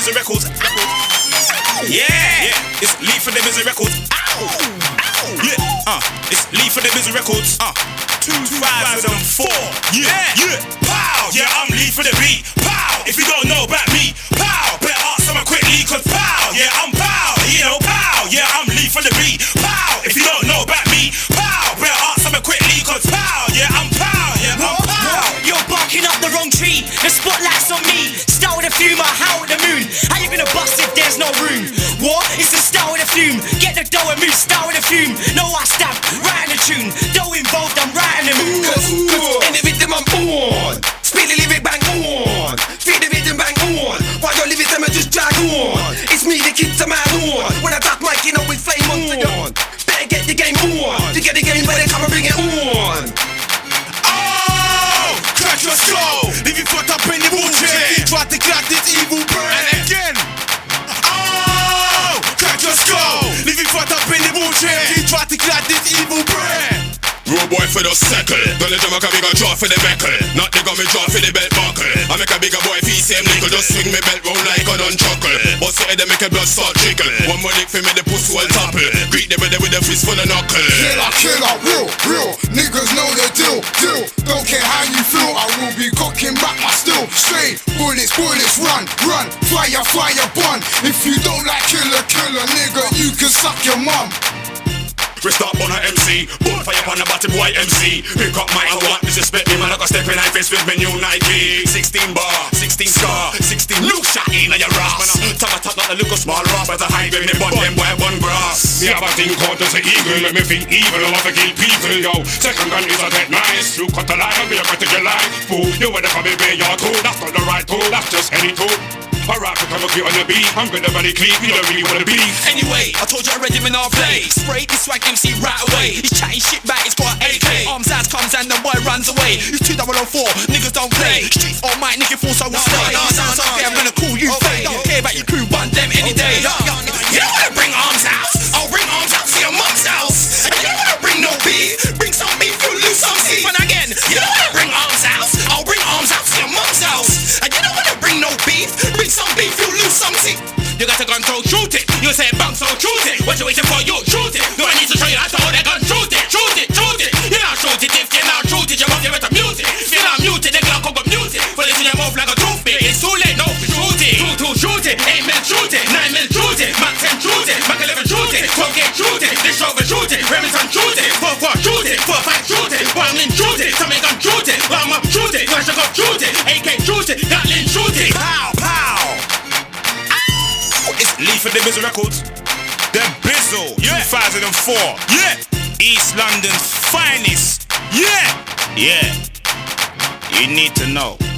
Bizzy Records. Yeah, it's Lee for the Bizzy Records. Yeah, it's Lee for the Bizzy Records. 2004. Yeah, pow. Yeah, I'm Lee for the beat. Pow. If you don't know about me, pow. Better ask someone quickly, cause pow. Yeah, I'm pow. You know, pow. Yeah, I'm Lee for the beat. Pow. If you don't know about me, pow. Better ask someone quickly, cause pow. Yeah, I'm pow. Yeah, I'm pow. You're barking up the wrong tree. The spotlight's on me. Star with a fume, I howl at the moon. How you gonna bust if there's no room? What? It's the star with a fume. Get the dough and move, star with a fume. No, I stab, right in the tune. Dough involved, I'm right in the mood. Cause in the rhythm I'm on. Speed the lyric bang on. Feel the rhythm bang on. While your lyrics them just drag on. It's me, the kids are mad on. When I talk mic, you know it's flame on. Better get the game on. To get the game, better come and bring it on. Crack your skull, leave you fucked up in the wheelchair. Try to crack this evil brain. And again. Crack your skull, leave you fucked up in the wheelchair. Try to crack this evil brain. Road boy for the circle. Don't let them make a bigger draw for the meckle. Not they got me draw for the belt buckle. I make a bigger boy feel same nickel. Just swing me belt round like a done chuckle. But say they make a blood start trickle. One more lick for me the pussy will topple. Greet them with a fist full of knuckle. Killer, real niggas know the deal. Don't care how you feel, I will be cocking back my steel. Straight bullets, run. Fire, bun. If you don't like killer, nigga, you can suck your mum. Rest up on a MC, bonfire on a bottom white MC. Pick up my want disrespect me, man. I got step in high face with me new Nike. 16 bar, 16 scar, 16 look shot in your ass. Man, top not the look of small rock, but the high grade me bun them boy one grass. Me have a thing called as a eagle, make me think evil, I want to kill people, yo. Second gun is a dead nice, you cut the line, I'll be a cut to your line. Fool, you wanna come and pay your tool, that's not the right tool, that's just any tool. Alright, to come up here on the beat, I'm gonna run it clean, you don't really wanna be. Anyway, I told you already when I play. Spray this swag MC right away. He's chatting shit back, he's got an AK. Arms out comes and the boy runs away. He's 2004, niggas don't play. Streets all might, nigga force I will stay. Okay, I'm gonna call you fake. Don't care about your crew, bun them any day. You don't wanna bring arms out? I'll bring arms out to your mum's house. And you don't wanna bring no beef? Bring some beef, you'll lose some teeth. And again, you don't wanna bring arms out? I'll bring arms out to your mum's house. And you don't wanna bring no beef? Bring some beef, you'll lose some teeth. You got a gun, so shoot it. You say bounce, so shoot it. What you waiting for? You shoot it. Do I need to show you how to hold that gun? Shoot it. You not shoot it. If you not shoot it, you must give it a mute it. If you not mute it, the Glock will go mute it. Put it in your mouth like a toothpick. It's too late, no, shoot it. Two, shoot it. 8 mil, shoot it. 9 mil, shoot it. Mac 10, shoot it. Mac 11, shoot it. 12 gauge, shoot it. This shoulder, shoot it. Remington, shoot it. 4-4, shoot it. 4-5, shoot it. Bombing, shoot it. Tommy gun, shoot it. Bomb up, shoot it. Flash up, shoot it. AK, shoot it. Gatling, shoot it. Pow. It's Lee for the Bizzy Records. The Bizzle, 2004. Yeah. East London's finest. Yeah. You need to know.